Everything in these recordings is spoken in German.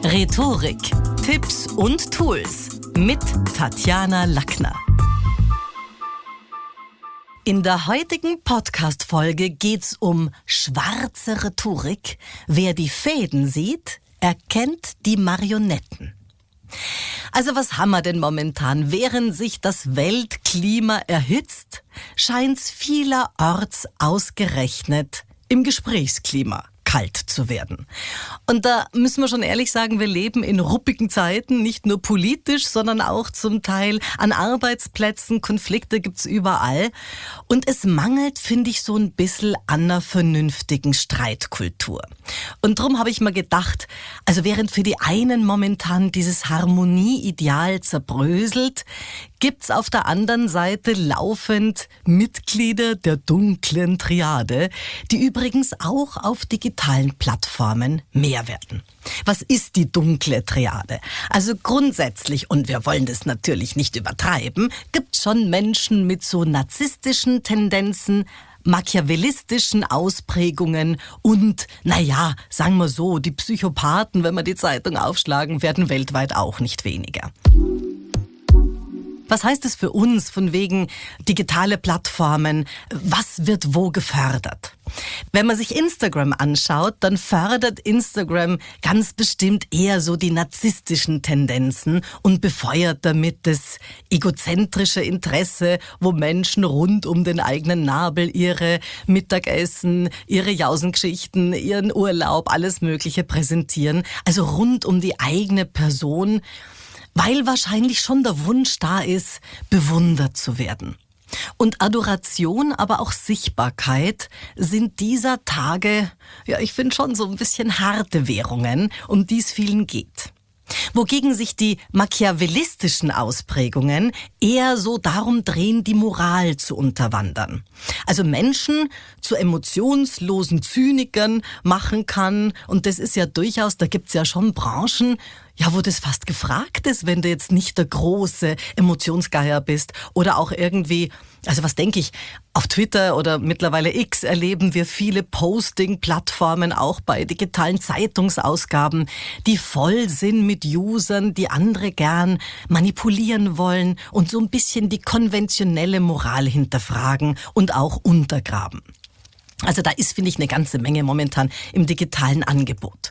Rhetorik, Tipps und Tools mit Tatjana Lackner. In der heutigen Podcast-Folge geht's um schwarze Rhetorik. Wer die Fäden sieht, erkennt die Marionetten. Also was haben wir denn momentan? Während sich das Weltklima erhitzt, scheint's vielerorts ausgerechnet im Gesprächsklima kalt zu werden. Und da müssen wir schon ehrlich sagen, wir leben in ruppigen Zeiten, nicht nur politisch, sondern auch zum Teil an Arbeitsplätzen. Konflikte gibt's überall. Und es mangelt, finde ich, so ein bisschen an einer vernünftigen Streitkultur. Und drum habe ich mir gedacht, also während für die einen momentan dieses Harmonieideal zerbröselt, gibt's auf der anderen Seite laufend Mitglieder der dunklen Triade, die übrigens auch auf digitalen Plattformen mehr werden. Was ist die dunkle Triade? Also grundsätzlich, und wir wollen das natürlich nicht übertreiben, gibt's schon Menschen mit so narzisstischen Tendenzen, machiavellistischen Ausprägungen und, sagen wir so, die Psychopathen, wenn wir die Zeitung aufschlagen, werden weltweit auch nicht weniger. Was heißt es für uns von wegen digitale Plattformen? Was wird wo gefördert? Wenn man sich Instagram anschaut, dann fördert Instagram ganz bestimmt eher so die narzisstischen Tendenzen und befeuert damit das egozentrische Interesse, wo Menschen rund um den eigenen Nabel ihre Mittagessen, ihre Jausengeschichten, ihren Urlaub, alles Mögliche präsentieren. Also rund um die eigene Person, weil wahrscheinlich schon der Wunsch da ist, bewundert zu werden. Und Adoration, aber auch Sichtbarkeit sind dieser Tage, ich finde schon so ein bisschen harte Währungen, um die es vielen geht. Wogegen sich die machiavellistischen Ausprägungen eher so darum drehen, die Moral zu unterwandern. Also Menschen zu emotionslosen Zynikern machen kann. Und das ist ja durchaus, da gibt's ja schon Branchen, wo das fast gefragt ist, wenn du jetzt nicht der große Emotionsgeier bist oder auch irgendwie, also was denke ich, auf Twitter oder mittlerweile X erleben wir viele Posting-Plattformen, auch bei digitalen Zeitungsausgaben, die voll sind mit Usern, die andere gern manipulieren wollen und so ein bisschen die konventionelle Moral hinterfragen und auch untergraben. Also da ist, finde ich, eine ganze Menge momentan im digitalen Angebot.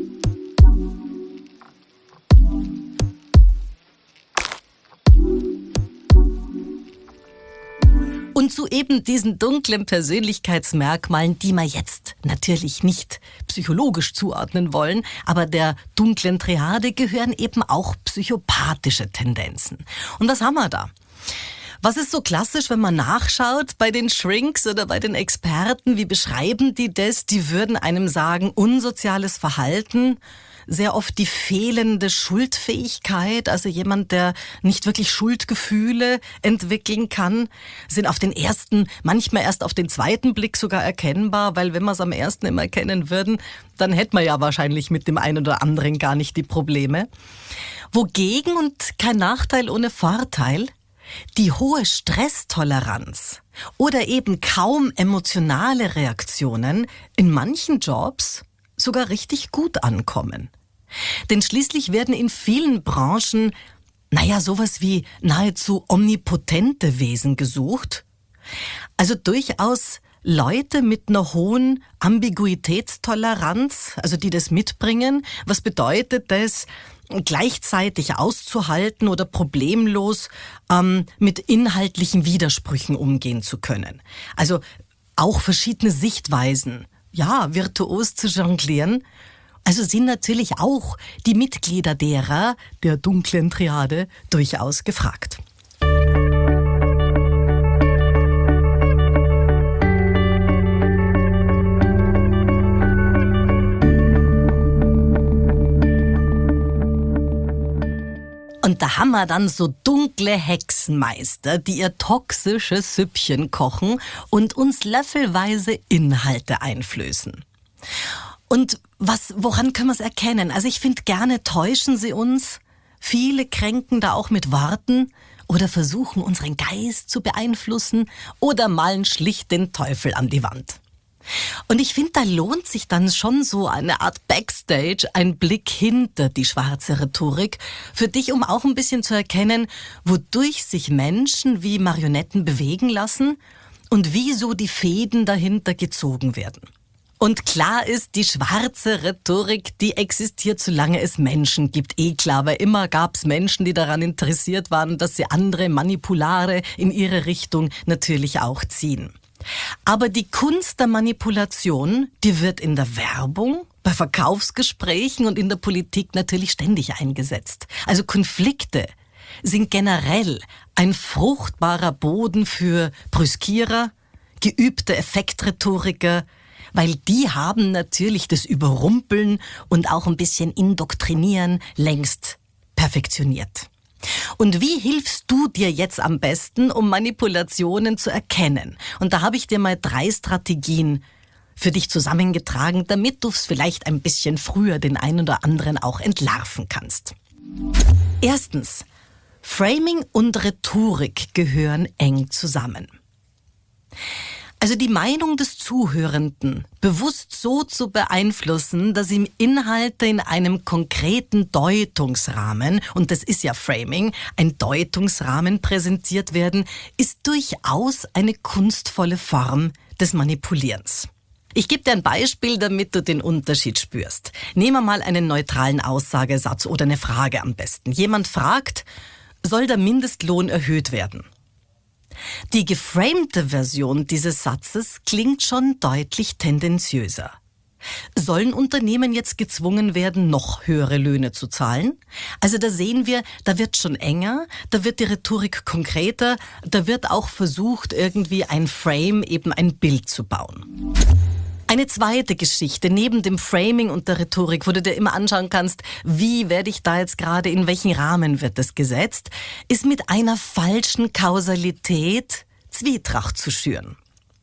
Und zu eben diesen dunklen Persönlichkeitsmerkmalen, die wir jetzt natürlich nicht psychologisch zuordnen wollen, aber der dunklen Triade gehören eben auch psychopathische Tendenzen. Und was haben wir da? Was ist so klassisch, wenn man nachschaut bei den Shrinks oder bei den Experten? Wie beschreiben die das? Die würden einem sagen, unsoziales Verhalten, sehr oft die fehlende Schuldfähigkeit, also jemand, der nicht wirklich Schuldgefühle entwickeln kann, sind auf den ersten, manchmal erst auf den zweiten Blick sogar erkennbar, weil wenn wir es am ersten immer erkennen würden, dann hätten wir ja wahrscheinlich mit dem einen oder anderen gar nicht die Probleme. Wogegen, und kein Nachteil ohne Vorteil, die hohe Stresstoleranz oder eben kaum emotionale Reaktionen in manchen Jobs sogar richtig gut ankommen. Denn schließlich werden in vielen Branchen, sowas wie nahezu omnipotente Wesen gesucht. Also durchaus Leute mit einer hohen Ambiguitätstoleranz, also die das mitbringen. Was bedeutet das? Gleichzeitig auszuhalten oder problemlos mit inhaltlichen Widersprüchen umgehen zu können. Also auch verschiedene Sichtweisen, virtuos zu jonglieren. Also sind natürlich auch die Mitglieder der dunklen Triade durchaus gefragt. Und da haben wir dann so dunkle Hexenmeister, die ihr toxisches Süppchen kochen und uns löffelweise Inhalte einflößen. Und woran können wir es erkennen? Also ich finde, gerne täuschen sie uns. Viele kränken da auch mit Worten oder versuchen, unseren Geist zu beeinflussen oder malen schlicht den Teufel an die Wand. Und ich finde, da lohnt sich dann schon so eine Art Backstage, ein Blick hinter die schwarze Rhetorik, für dich, um auch ein bisschen zu erkennen, wodurch sich Menschen wie Marionetten bewegen lassen und wieso die Fäden dahinter gezogen werden. Und klar ist, die schwarze Rhetorik, die existiert, solange es Menschen gibt. Klar, weil immer gab es Menschen, die daran interessiert waren, dass sie andere Manipulare in ihre Richtung natürlich auch ziehen. Aber die Kunst der Manipulation, die wird in der Werbung, bei Verkaufsgesprächen und in der Politik natürlich ständig eingesetzt. Also Konflikte sind generell ein fruchtbarer Boden für Brüskierer, geübte Effektrhetoriker, weil die haben natürlich das Überrumpeln und auch ein bisschen Indoktrinieren längst perfektioniert. Und wie hilfst du dir jetzt am besten, um Manipulationen zu erkennen? Und da habe ich dir mal 3 Strategien für dich zusammengetragen, damit du es vielleicht ein bisschen früher den einen oder anderen auch entlarven kannst. Erstens, Framing und Rhetorik gehören eng zusammen. Also die Meinung des Zuhörenden bewusst so zu beeinflussen, dass ihm Inhalte in einem konkreten Deutungsrahmen, und das ist ja Framing, ein Deutungsrahmen präsentiert werden, ist durchaus eine kunstvolle Form des Manipulierens. Ich gebe dir ein Beispiel, damit du den Unterschied spürst. Nehmen wir mal einen neutralen Aussagesatz oder eine Frage am besten. Jemand fragt, soll der Mindestlohn erhöht werden? Die geframte Version dieses Satzes klingt schon deutlich tendenziöser. Sollen Unternehmen jetzt gezwungen werden, noch höhere Löhne zu zahlen? Also da sehen wir, da wird schon enger, da wird die Rhetorik konkreter, da wird auch versucht, irgendwie ein Frame, eben ein Bild zu bauen. Eine zweite Geschichte neben dem Framing und der Rhetorik, wo du dir immer anschauen kannst, wie werde ich da jetzt gerade, in welchen Rahmen wird das gesetzt, ist mit einer falschen Kausalität Zwietracht zu schüren.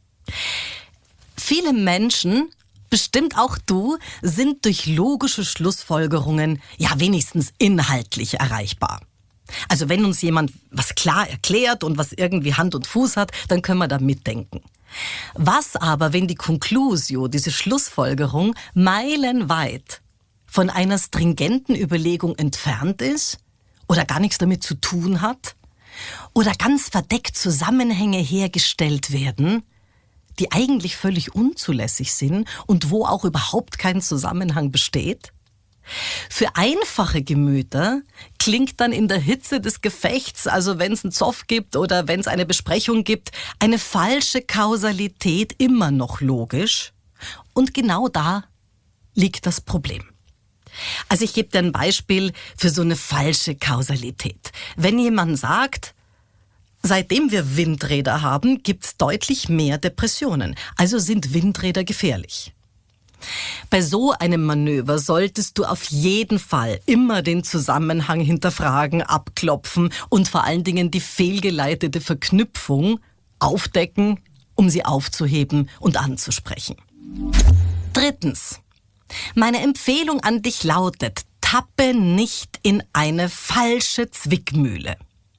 Viele Menschen, bestimmt auch du, sind durch logische Schlussfolgerungen ja wenigstens inhaltlich erreichbar. Also wenn uns jemand was klar erklärt und was irgendwie Hand und Fuß hat, dann können wir da mitdenken. Was aber, wenn die Conclusio, diese Schlussfolgerung, meilenweit von einer stringenten Überlegung entfernt ist oder gar nichts damit zu tun hat oder ganz verdeckt Zusammenhänge hergestellt werden, die eigentlich völlig unzulässig sind und wo auch überhaupt kein Zusammenhang besteht? Für einfache Gemüter klingt dann in der Hitze des Gefechts, also wenn es einen Zoff gibt oder wenn es eine Besprechung gibt, eine falsche Kausalität immer noch logisch. Und genau da liegt das Problem. Also ich gebe dir ein Beispiel für so eine falsche Kausalität. Wenn jemand sagt, seitdem wir Windräder haben, gibt's deutlich mehr Depressionen. Also sind Windräder gefährlich. Bei so einem Manöver solltest du auf jeden Fall immer den Zusammenhang hinterfragen, abklopfen und vor allen Dingen die fehlgeleitete Verknüpfung aufdecken, um sie aufzuheben und anzusprechen. Drittens, meine Empfehlung an dich lautet, tappe nicht in eine falsche Zwickmühle.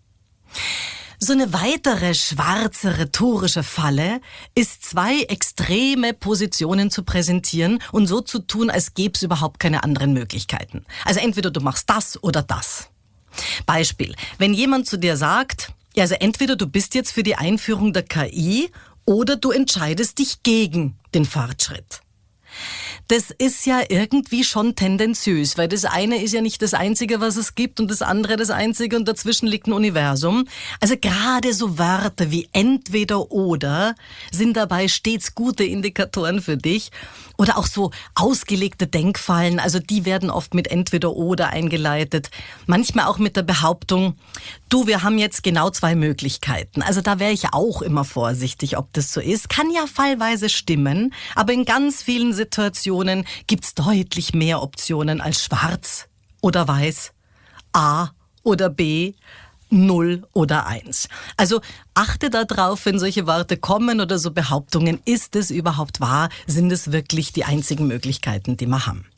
So eine weitere schwarze rhetorische Falle ist, 2 extreme Positionen zu präsentieren und so zu tun, als gäbe es überhaupt keine anderen Möglichkeiten. Also entweder du machst das oder das. Beispiel, wenn jemand zu dir sagt, ja, also entweder du bist jetzt für die Einführung der KI oder du entscheidest dich gegen den Fortschritt. Das ist ja irgendwie schon tendenziös, weil das eine ist ja nicht das Einzige, was es gibt und das andere das Einzige und dazwischen liegt ein Universum. Also gerade so Wörter wie entweder oder sind dabei stets gute Indikatoren für dich. Oder auch so ausgelegte Denkfallen, also die werden oft mit entweder oder eingeleitet. Manchmal auch mit der Behauptung, du, wir haben jetzt genau 2 Möglichkeiten. Also da wäre ich auch immer vorsichtig, ob das so ist. Kann ja fallweise stimmen, aber in ganz vielen Situationen gibt's deutlich mehr Optionen als schwarz oder weiß, A oder B, 0 oder 1. Also achte darauf, wenn solche Worte kommen oder so Behauptungen, ist es überhaupt wahr? Sind es wirklich die einzigen Möglichkeiten, die wir haben?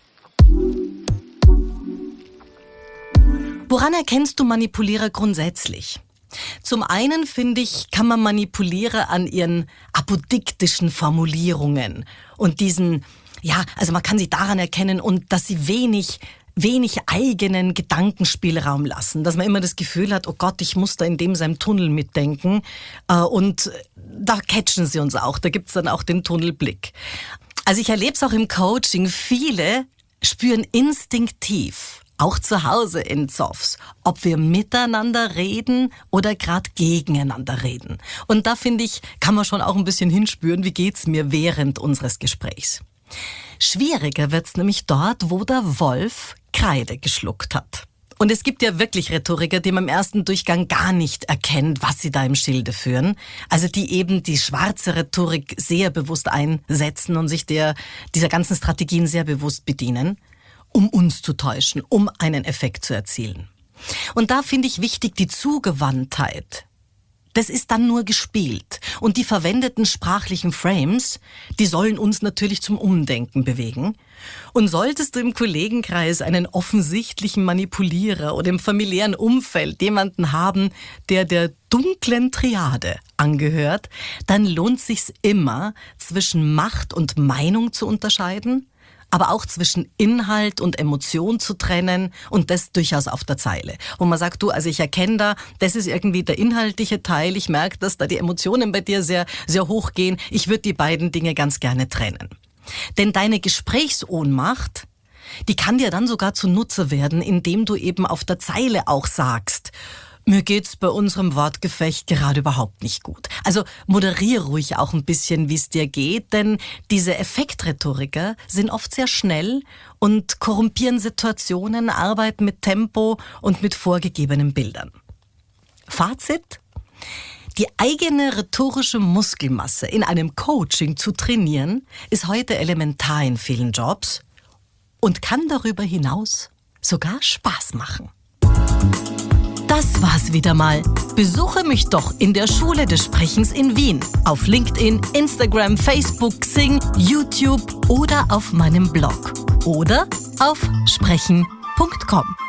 Woran erkennst du Manipulierer grundsätzlich? Zum einen, finde ich, kann man Manipuliere an ihren apodiktischen Formulierungen und diesen, also man kann sie daran erkennen und dass sie wenig eigenen Gedankenspielraum lassen, dass man immer das Gefühl hat, oh Gott, ich muss da in dem seinem Tunnel mitdenken, und da catchen sie uns auch, da gibt's dann auch den Tunnelblick. Also ich erlebe es auch im Coaching, viele spüren instinktiv, auch zu Hause in Zoffs, ob wir miteinander reden oder gerade gegeneinander reden. Und da finde ich, kann man schon auch ein bisschen hinspüren, wie geht's mir während unseres Gesprächs. Schwieriger wird's nämlich dort, wo der Wolf Kreide geschluckt hat. Und es gibt ja wirklich Rhetoriker, die man im ersten Durchgang gar nicht erkennt, was sie da im Schilde führen. Also die eben die schwarze Rhetorik sehr bewusst einsetzen und sich dieser ganzen Strategien sehr bewusst bedienen, um uns zu täuschen, um einen Effekt zu erzielen. Und da finde ich wichtig die Zugewandtheit. Das ist dann nur gespielt. Und die verwendeten sprachlichen Frames, die sollen uns natürlich zum Umdenken bewegen. Und solltest du im Kollegenkreis einen offensichtlichen Manipulierer oder im familiären Umfeld jemanden haben, der dunklen Triade angehört, dann lohnt sich's immer, zwischen Macht und Meinung zu unterscheiden, aber auch zwischen Inhalt und Emotion zu trennen und das durchaus auf der Zeile. Wo man sagt, also ich erkenne da, das ist irgendwie der inhaltliche Teil, ich merke, dass da die Emotionen bei dir sehr, sehr hoch gehen, ich würde die beiden Dinge ganz gerne trennen. Denn deine Gesprächsohnmacht, die kann dir dann sogar zunutze werden, indem du eben auf der Zeile auch sagst, mir geht's bei unserem Wortgefecht gerade überhaupt nicht gut. Also moderiere ruhig auch ein bisschen, wie es dir geht, denn diese Effektrhetoriker sind oft sehr schnell und korrumpieren Situationen, arbeiten mit Tempo und mit vorgegebenen Bildern. Fazit: Die eigene rhetorische Muskelmasse in einem Coaching zu trainieren, ist heute elementar in vielen Jobs und kann darüber hinaus sogar Spaß machen. Das war's wieder mal. Besuche mich doch in der Schule des Sprechens in Wien. Auf LinkedIn, Instagram, Facebook, Xing, YouTube oder auf meinem Blog. Oder auf sprechen.com.